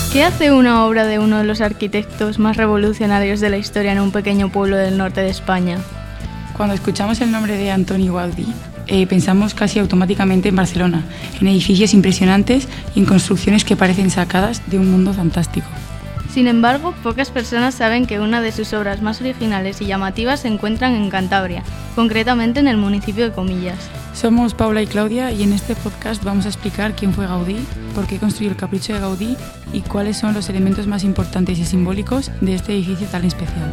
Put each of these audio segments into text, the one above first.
¿Qué hace una obra de uno de los arquitectos más revolucionarios de la historia en un pequeño pueblo del norte de España? Cuando escuchamos el nombre de Antoni Gaudí, pensamos casi automáticamente en Barcelona, en edificios impresionantes y en construcciones que parecen sacadas de un mundo fantástico. Sin embargo, pocas personas saben que una de sus obras más originales y llamativas se encuentran en Cantabria, concretamente en el municipio de Comillas. Somos Paula y Claudia y en este podcast vamos a explicar quién fue Gaudí, por qué construyó el Capricho de Gaudí y cuáles son los elementos más importantes y simbólicos de este edificio tan especial.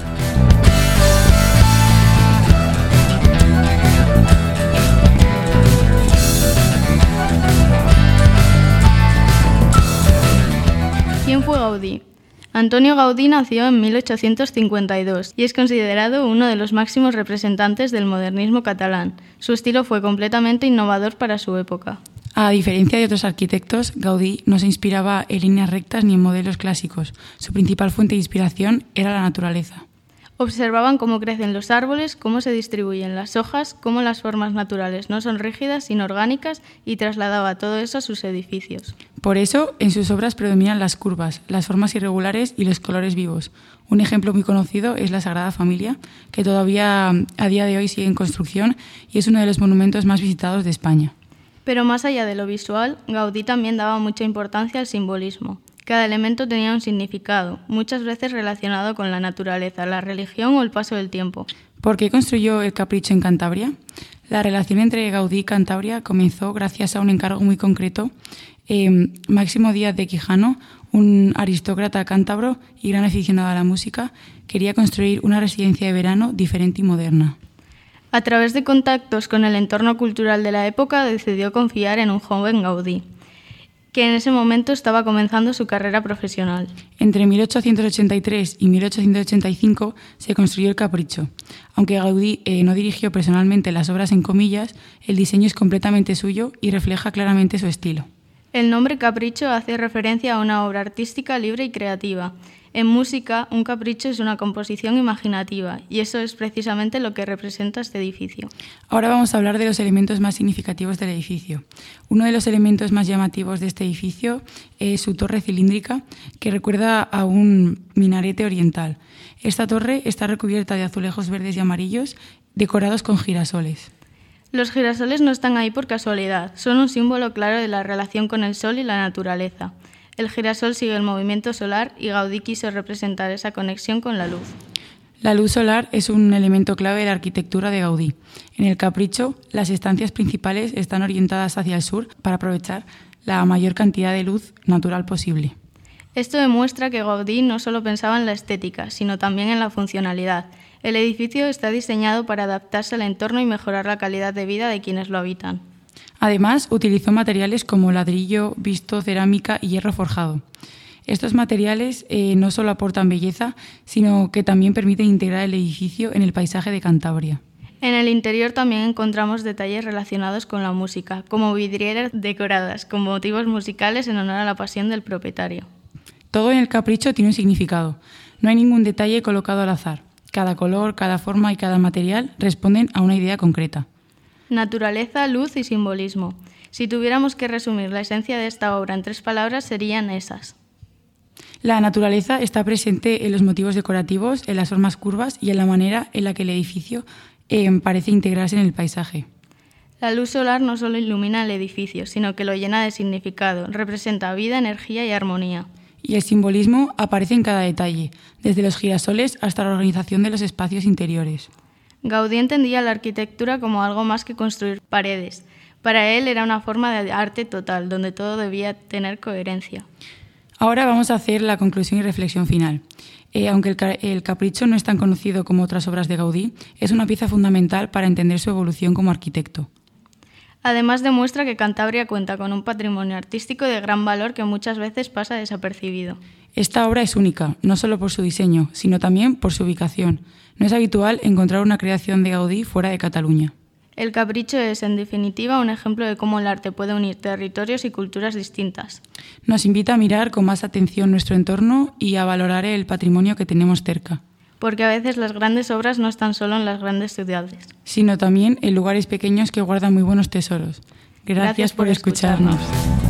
¿Quién fue Gaudí? Antonio Gaudí nació en 1852 y es considerado uno de los máximos representantes del modernismo catalán. Su estilo fue completamente innovador para su época. A diferencia de otros arquitectos, Gaudí no se inspiraba en líneas rectas ni en modelos clásicos. Su principal fuente de inspiración era la naturaleza. Observaban cómo crecen los árboles, cómo se distribuyen las hojas, cómo las formas naturales no son rígidas sino orgánicas y trasladaba todo eso a sus edificios. Por eso, en sus obras predominan las curvas, las formas irregulares y los colores vivos. Un ejemplo muy conocido es la Sagrada Familia, que todavía a día de hoy sigue en construcción y es uno de los monumentos más visitados de España. Pero más allá de lo visual, Gaudí también daba mucha importancia al simbolismo. Cada elemento tenía un significado, muchas veces relacionado con la naturaleza, la religión o el paso del tiempo. ¿Por qué construyó el Capricho en Cantabria? La relación entre Gaudí y Cantabria comenzó gracias a un encargo muy concreto. Máximo Díaz de Quijano, un aristócrata cántabro y gran aficionado a la música, quería construir una residencia de verano diferente y moderna. A través de contactos con el entorno cultural de la época, decidió confiar en un joven Gaudí, que en ese momento estaba comenzando su carrera profesional. Entre 1883 y 1885 se construyó el Capricho. Aunque Gaudí no dirigió personalmente las obras en Comillas, el diseño es completamente suyo y refleja claramente su estilo. El nombre Capricho hace referencia a una obra artística libre y creativa. En música, un capricho es una composición imaginativa y eso es precisamente lo que representa este edificio. Ahora vamos a hablar de los elementos más significativos del edificio. Uno de los elementos más llamativos de este edificio es su torre cilíndrica, que recuerda a un minarete oriental. Esta torre está recubierta de azulejos verdes y amarillos, decorados con girasoles. Los girasoles no están ahí por casualidad, son un símbolo claro de la relación con el sol y la naturaleza. El girasol sigue el movimiento solar y Gaudí quiso representar esa conexión con la luz. La luz solar es un elemento clave de la arquitectura de Gaudí. En el Capricho, las estancias principales están orientadas hacia el sur para aprovechar la mayor cantidad de luz natural posible. Esto demuestra que Gaudí no solo pensaba en la estética, sino también en la funcionalidad. El edificio está diseñado para adaptarse al entorno y mejorar la calidad de vida de quienes lo habitan. Además, utilizó materiales como ladrillo, visto, cerámica y hierro forjado. Estos materiales no solo aportan belleza, sino que también permiten integrar el edificio en el paisaje de Cantabria. En el interior también encontramos detalles relacionados con la música, como vidrieras decoradas con motivos musicales en honor a la pasión del propietario. Todo en el Capricho tiene un significado. No hay ningún detalle colocado al azar. Cada color, cada forma y cada material responden a una idea concreta. Naturaleza, luz y simbolismo. Si tuviéramos que resumir la esencia de esta obra en 3 palabras, serían esas. La naturaleza está presente en los motivos decorativos, en las formas curvas y en la manera en la que el edificio parece integrarse en el paisaje. La luz solar no solo ilumina el edificio, sino que lo llena de significado, representa vida, energía y armonía. Y el simbolismo aparece en cada detalle, desde los girasoles hasta la organización de los espacios interiores. Gaudí entendía la arquitectura como algo más que construir paredes. Para él era una forma de arte total, donde todo debía tener coherencia. Ahora vamos a hacer la conclusión y reflexión final. Aunque el Capricho no es tan conocido como otras obras de Gaudí, es una pieza fundamental para entender su evolución como arquitecto. Además demuestra que Cantabria cuenta con un patrimonio artístico de gran valor que muchas veces pasa desapercibido. Esta obra es única, no solo por su diseño, sino también por su ubicación. No es habitual encontrar una creación de Gaudí fuera de Cataluña. El Capricho es, en definitiva, un ejemplo de cómo el arte puede unir territorios y culturas distintas. Nos invita a mirar con más atención nuestro entorno y a valorar el patrimonio que tenemos cerca. Porque a veces las grandes obras no están solo en las grandes ciudades, sino también en lugares pequeños que guardan muy buenos tesoros. Gracias por escucharnos.